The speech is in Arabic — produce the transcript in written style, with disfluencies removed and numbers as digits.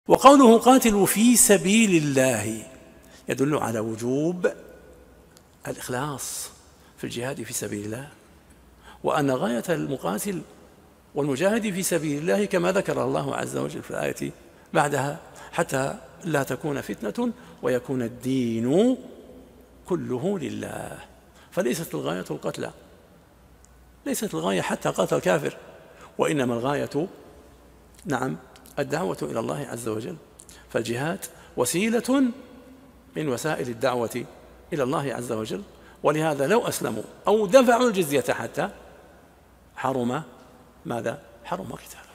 وقوله قاتلوا في سبيل الله يدل على وجوب الإخلاص في الجهاد في سبيل الله، وأن غاية المقاتل والمجاهد في سبيل الله كما ذكر الله عز وجل في الآية بعدها: حتى لا تكون فتنة ويكون الدين كله لله. فليست الغاية القتل، ليست الغاية حتى قتل الكافر، وإنما الغاية الدعوة إلى الله عز وجل. فالجهاد وسيلة من وسائل الدعوة إلى الله عز وجل، ولهذا لو أسلموا أو دفعوا الجزية حتى حرم ماذا؟ حرم قتالهم.